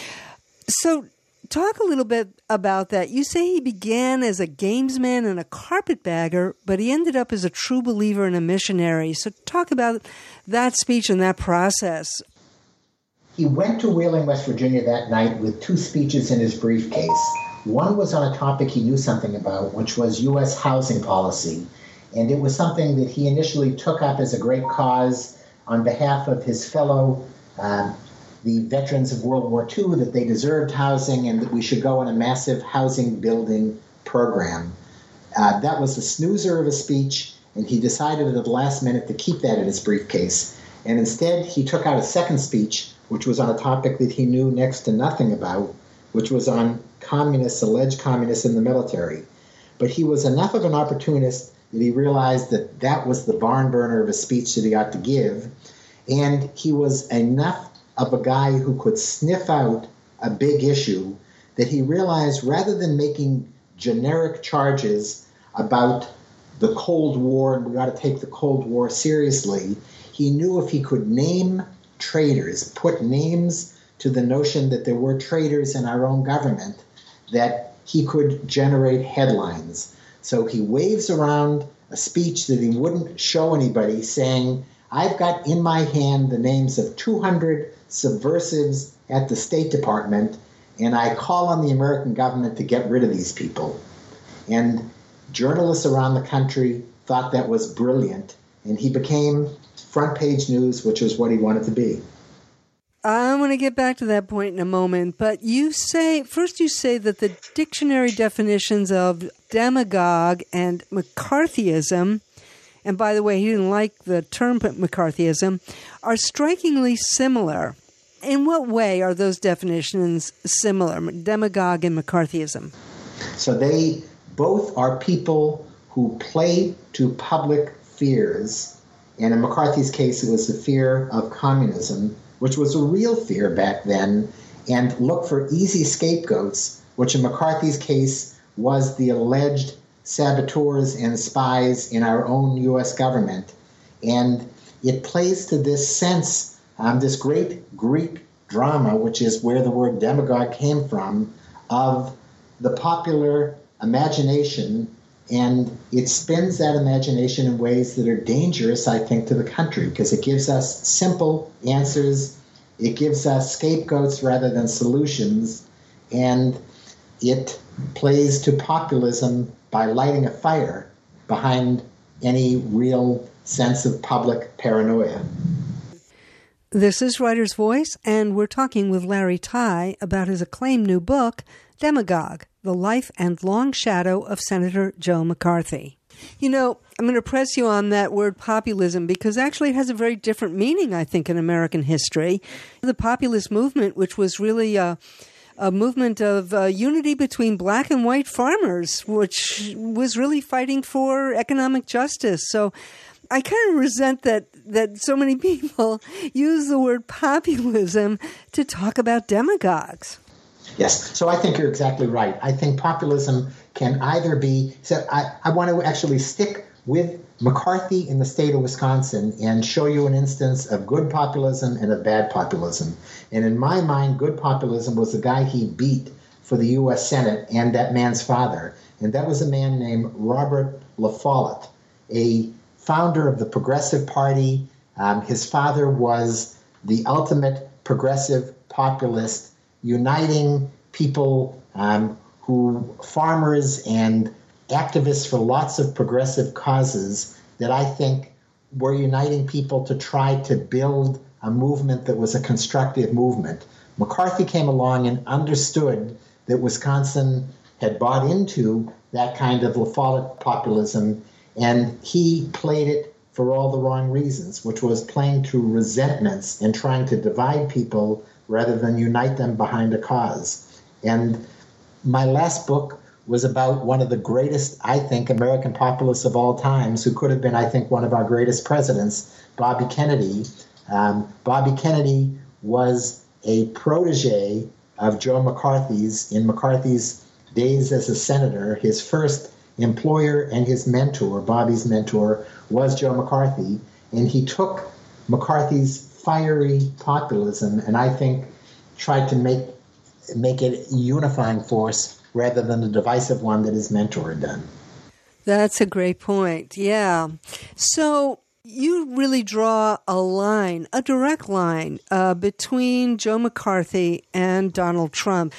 So talk a little bit about that. You say he began as a gamesman and a carpetbagger, but he ended up as a true believer and a missionary. So talk about that speech and that process. He went to Wheeling, West Virginia that night with two speeches in his briefcase. One was on a topic he knew something about, which was U S housing policy. And it was something that he initially took up as a great cause on behalf of his fellow uh, the veterans of World War Two, that they deserved housing and that we should go on a massive housing building program. Uh, that was the snoozer of a speech, and he decided at the last minute to keep that in his briefcase. And instead, he took out a second speech, which was on a topic that he knew next to nothing about, which was on communists, alleged communists in the military. But he was enough of an opportunist that he realized that that was the barn burner of a speech that he ought to give. And he was enough of a guy who could sniff out a big issue that he realized rather than making generic charges about the Cold War and we ought to take the Cold War seriously, he knew if he could name traitors, put names to the notion that there were traitors in our own government, that he could generate headlines. So he waves around a speech that he wouldn't show anybody, saying, I've got in my hand the names of two hundred subversives at the State Department, and I call on the American government to get rid of these people. And journalists around the country thought that was brilliant, and he became front page news, which was what he wanted to be. I want to get back to that point in a moment, but you say, first you say that the dictionary definitions of demagogue and McCarthyism, and by the way, he didn't like the term McCarthyism, are strikingly similar. In what way are those definitions similar, demagogue and McCarthyism? So they both are people who play to public fears, and in McCarthy's case, it was the fear of communism, which was a real fear back then, and look for easy scapegoats, which in McCarthy's case was the alleged saboteurs and spies in our own U S government. And it plays to this sense, um, this great Greek drama, which is where the word demagogue came from, of the popular imagination, and it spins that imagination in ways that are dangerous, I think, to the country, because it gives us simple answers, it gives us scapegoats rather than solutions, and it plays to populism by lighting a fire behind any real sense of public paranoia. This is Writer's Voice, and we're talking with Larry Tye about his acclaimed new book, Demagogue, The Life and Long Shadow of Senator Joe McCarthy. You know, I'm going to press you on that word populism because actually it has a very different meaning, I think, in American history. The populist movement, which was really a, a movement of uh, unity between black and white farmers, which was really fighting for economic justice. So I kind of resent that that so many people use the word populism to talk about demagogues. Yes, so I think you're exactly right. I think populism can either be, so I, I want to actually stick with McCarthy in the state of Wisconsin and show you an instance of good populism and of bad populism. And in my mind, good populism was the guy he beat for the U S Senate and that man's father. And that was a man named Robert La Follette, a founder of the Progressive Party. Um, his father was the ultimate progressive populist, uniting people um, who, farmers and activists for lots of progressive causes that I think were uniting people to try to build a movement that was a constructive movement. McCarthy came along and understood that Wisconsin had bought into that kind of La Follette populism, and he played it for all the wrong reasons, which was playing to resentments and trying to divide people rather than unite them behind a cause. And my last book was about one of the greatest, I think, American populists of all times, who could have been, I think, one of our greatest presidents, Bobby Kennedy. Um, Bobby Kennedy was a protege of Joe McCarthy's in McCarthy's days as a senator. His first employer and his mentor, Bobby's mentor, was Joe McCarthy, and he took McCarthy's fiery populism and I think tried to make make it a unifying force rather than the divisive one that his mentor had done. That's a great point. Yeah. So you really draw a line, a direct line uh, between Joe McCarthy and Donald Trump.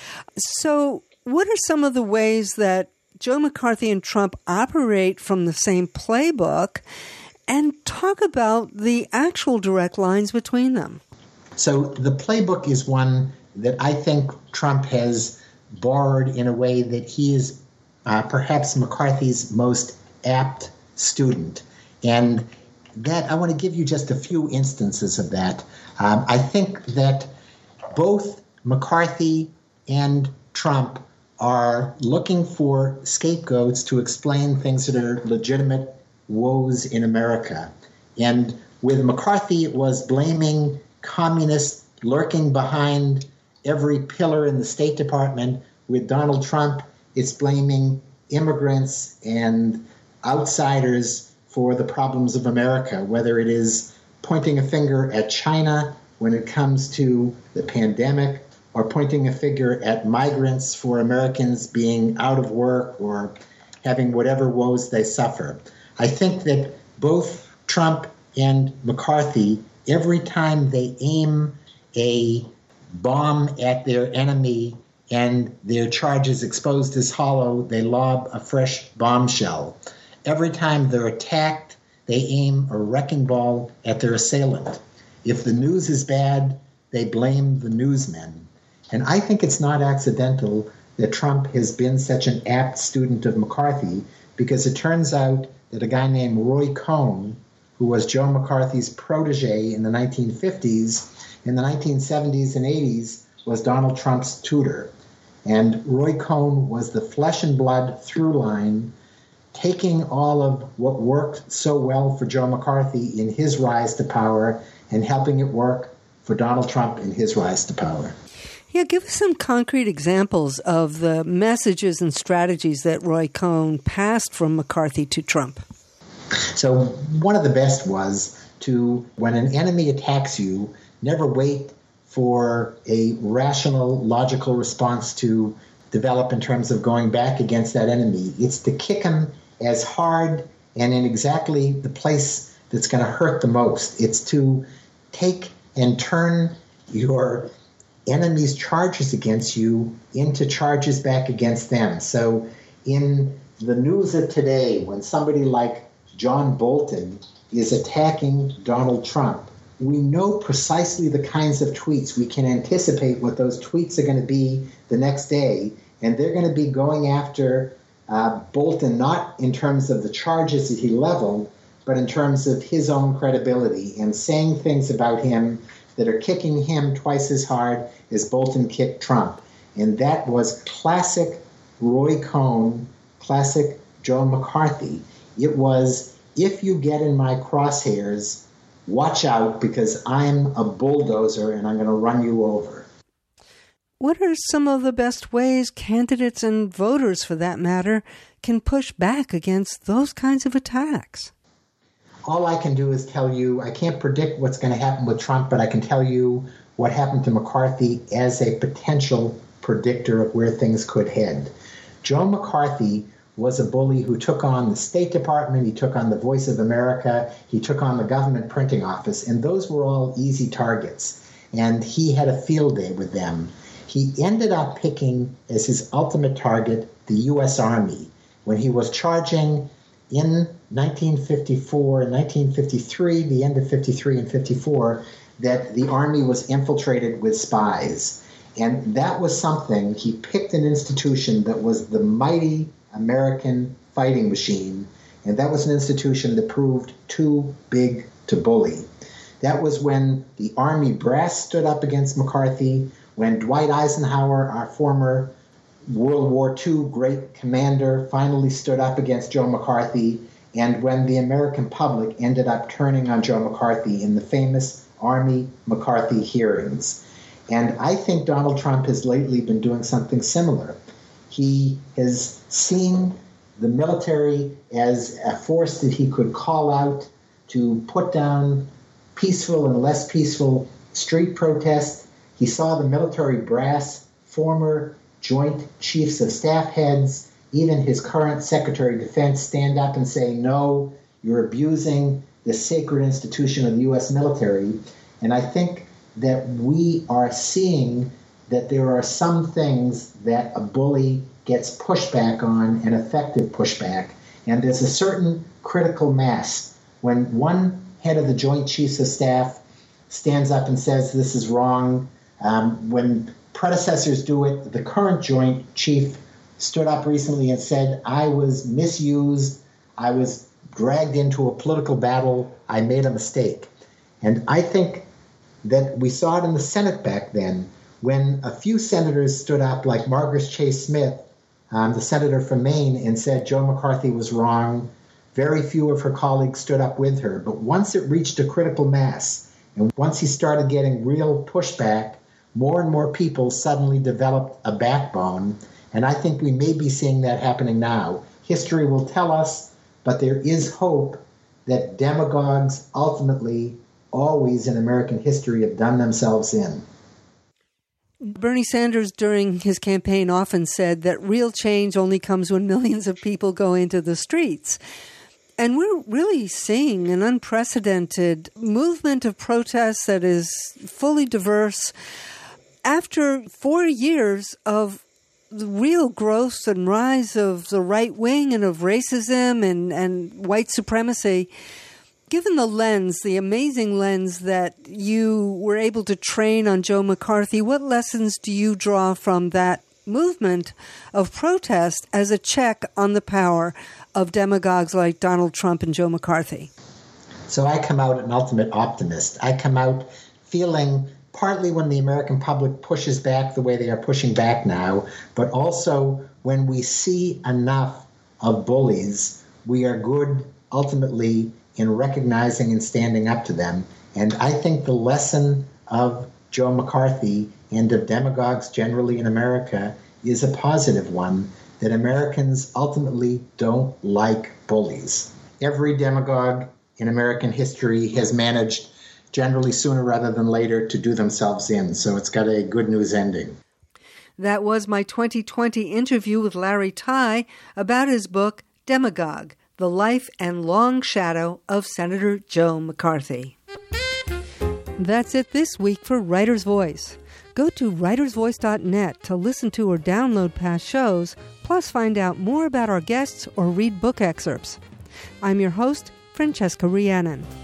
So what are some of the ways that Joe McCarthy and Trump operate from the same playbook, and talk about the actual direct lines between them? So the playbook is one that I think Trump has borrowed in a way that he is uh, perhaps McCarthy's most apt student. And that I want to give you just a few instances of that. Um, I think that both McCarthy and Trump are looking for scapegoats to explain things that are legitimate woes in America. And with McCarthy, it was blaming communists lurking behind every pillar in the State Department. With Donald Trump, it's blaming immigrants and outsiders for the problems of America, whether it is pointing a finger at China when it comes to the pandemic, or pointing a finger at migrants for Americans being out of work or having whatever woes they suffer. I think that both Trump and McCarthy, every time they aim a bomb at their enemy and their charge is exposed as hollow, they lob a fresh bombshell. Every time they're attacked, they aim a wrecking ball at their assailant. If the news is bad, they blame the newsmen. And I think it's not accidental that Trump has been such an apt student of McCarthy, because it turns out that a guy named Roy Cohn, who was Joe McCarthy's protege in the nineteen fifties, in the nineteen seventies and eighties, was Donald Trump's tutor. And Roy Cohn was the flesh and blood through line, taking all of what worked so well for Joe McCarthy in his rise to power and helping it work for Donald Trump in his rise to power. Yeah, give us some concrete examples of the messages and strategies that Roy Cohn passed from McCarthy to Trump. So one of the best was to, when an enemy attacks you, never wait for a rational, logical response to develop in terms of going back against that enemy. It's to kick him as hard and in exactly the place that's going to hurt the most. It's to take and turn your enemy's charges against you into charges back against them. So in the news of today, when somebody like John Bolton is attacking Donald Trump, we know precisely the kinds of tweets. We can anticipate what those tweets are going to be the next day, and they're going to be going after uh, Bolton, not in terms of the charges that he leveled, but in terms of his own credibility, and saying things about him that are kicking him twice as hard as Bolton kicked Trump. And that was classic Roy Cohn, classic Joe McCarthy. It was if you get in my crosshairs, watch out because I'm a bulldozer and I'm going to run you over. What are some of the best ways candidates and voters, for that matter, can push back against those kinds of attacks? All I can do is tell you, I can't predict what's going to happen with Trump, but I can tell you what happened to McCarthy as a potential predictor of where things could head. Joe McCarthy was a bully who took on the State Department, he took on the Voice of America, he took on the government printing office, and those were all easy targets. And he had a field day with them. He ended up picking as his ultimate target the U S Army when he was charging in nineteen fifty-four and nineteen fifty-three, the end of fifty-three and fifty-four, that the Army was infiltrated with spies. And that was something, he picked an institution that was the mighty American fighting machine, and that was an institution that proved too big to bully. That was when the Army brass stood up against McCarthy, when Dwight Eisenhower, our former World War Two great commander, finally stood up against Joe McCarthy, and when the American public ended up turning on Joe McCarthy in the famous Army-McCarthy hearings. And I think Donald Trump has lately been doing something similar. He has seen the military as a force that he could call out to put down peaceful and less peaceful street protests. He saw the military brass, former Joint Chiefs of Staff heads, even his current Secretary of Defense stand up and say, no, you're abusing the sacred institution of the U S military. And I think that we are seeing that there are some things that a bully gets pushback on, and effective pushback. And there's a certain critical mass. When one head of the Joint Chiefs of Staff stands up and says this is wrong, um, when predecessors do it, the current Joint Chief stood up recently and said, I was misused, I was dragged into a political battle, I made a mistake. And I think that we saw it in the Senate back then, when a few senators stood up, like Margaret Chase Smith, um, the senator from Maine, and said Joe McCarthy was wrong. Very few of her colleagues stood up with her. But once it reached a critical mass, and once he started getting real pushback, more and more people suddenly developed a backbone. And I think we may be seeing that happening now. History will tell us, but there is hope that demagogues ultimately, always in American history, have done themselves in. Bernie Sanders, during his campaign, often said that real change only comes when millions of people go into the streets. And we're really seeing an unprecedented movement of protests that is fully diverse. After four years of the real growth and rise of the right wing and of racism and, and white supremacy, given the lens, the amazing lens that you were able to train on Joe McCarthy, what lessons do you draw from that movement of protest as a check on the power of demagogues like Donald Trump and Joe McCarthy? So I come out an ultimate optimist. I come out feeling, partly when the American public pushes back the way they are pushing back now, but also when we see enough of bullies, we are good ultimately in recognizing and standing up to them. And I think the lesson of Joe McCarthy and of demagogues generally in America is a positive one, that Americans ultimately don't like bullies. Every demagogue in American history has managed, generally sooner rather than later, to do themselves in. So it's got a good news ending. That was my twenty twenty interview with Larry Tye about his book, Demagogue: The Life and Long Shadow of Senator Joe McCarthy. That's it this week for Writer's Voice. Go to writers voice dot net to listen to or download past shows, plus find out more about our guests or read book excerpts. I'm your host, Francesca Rhiannon.